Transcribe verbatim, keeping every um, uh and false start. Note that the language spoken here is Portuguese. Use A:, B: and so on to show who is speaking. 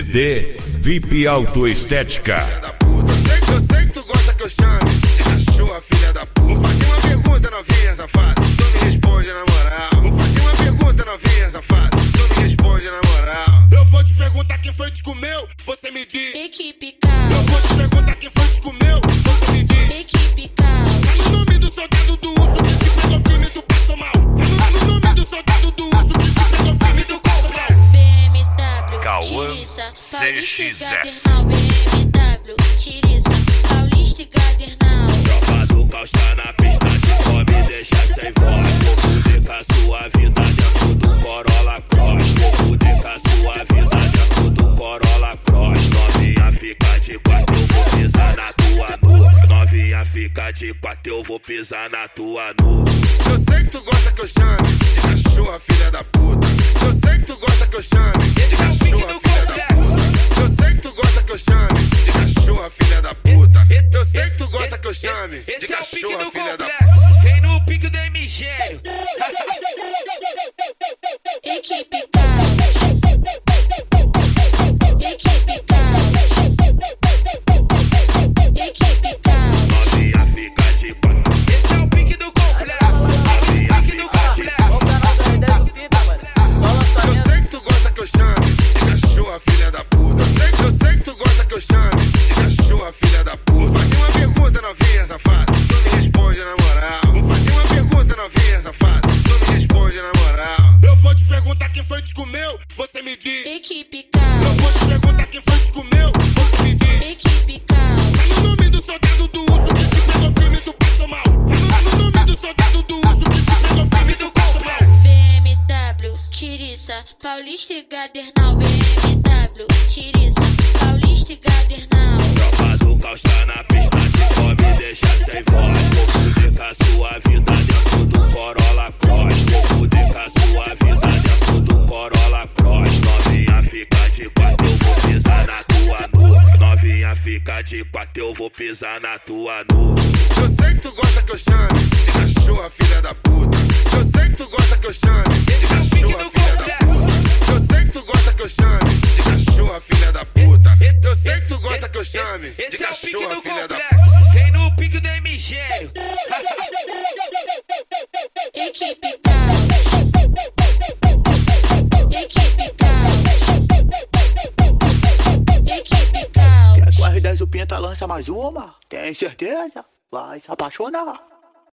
A: D V I P Autoestética.
B: Eu sei que tu gosta que eu chame de cachorra, filha da puta. Vou fazer uma pergunta, novinha safada, tu me responde na moral. Vou fazer uma pergunta, novinha safada, tu me responde na moral. Eu vou te perguntar quem foi que te comeu, você me diz.
C: Equipe Cal.
B: Eu vou te perguntar quem foi que te comeu, você me diz.
C: Equipe Cal.
B: Tá no nome do soldado do urso que te pegou firme do passo mal. Tá no nome do soldado do urso que te pegou firme do passo mal.
C: B M W,
D: Cauã
C: Tiriça,
D: C
C: Paulista e
D: X S.
C: Gadernal. B M W, Tiriça, Paulista e Gadernal.
E: Tropa do caos tá na pista, te come, deixa sem voz. Vou fuder com a sua vida dentro do Corolla Cross. Vou fuder com a sua vida dentro do Corolla Cross. Novinha fica de quatro, eu vou pisar na tua nuca. Novinha fica de quatro, eu vou pisar na tua nuca.
B: Eu sei que tu gosta que eu chame de cachorra, filha da puta. Eu sei que tu gosta que eu chame de cachorra, filha da puta. Eu sei que tu gosta que eu chame de cachorra, filha da puta. Eu sei que tu gosta que eu chame de cachorra, filha da puta.
E: Vem no pique do M G.
C: Equipe Cal. Equipe Cal. Equipe Cal.
E: Novinha fica de quatro. Esse é o pique do complexo. Novinha fica de quatro.
B: Eu sei que tu gosta que eu chame de cachorra, filha da puta. Eu sei que, eu sei que tu gosta que eu chame de cachorra, filha da puta. Vou fazer uma pergunta, novinha safada, tu me responde na moral. Vou fazer uma pergunta, novinha safada, tu me responde na moral. Eu vou te perguntar quem foi que te comeu, você me diz.
C: Equipe Cal.
B: Eu vou te perguntar quem foi que te comeu, você me diz.
C: Equipe Cal.
B: Tá no nome do soldado do urso que te pegou firme do passo mal. Tá no nome do soldado do urso que te pegou firme do passo mal.
C: B M W, Tiriça, Paulista e Gadernal. B M W, Tiriça, Paulista e Gadernal.
E: Tropa do caos tá na pista, te come, deixa sem voz. Vou fuder com a sua vida dentro do Corolla Cross. Vou fuder com a sua vida dentro do Corolla Cross. Novinha fica de quatro, eu vou pisar na tua nuca. Novinha fica de quatro, eu vou pisar na tua nuca.
B: Eu sei que tu gosta que eu chame de cachorra, filha da puta. Eu sei que tu gosta que eu chame de cachorra, filha da puta. Eu sei que tu gosta que eu chame de cachorra, filha da puta. Eu sei que tu gosta que eu chame de
E: Esse é o pique
B: cachorra,
E: do
B: filha da puta.
E: complexo. Vem no pique do M G.
C: Equipe Cal. Equipe Cal. Equipe Cal.
F: Quer que o R dez o Pinta lança mais uma? Tem certeza? Vai se apaixonar.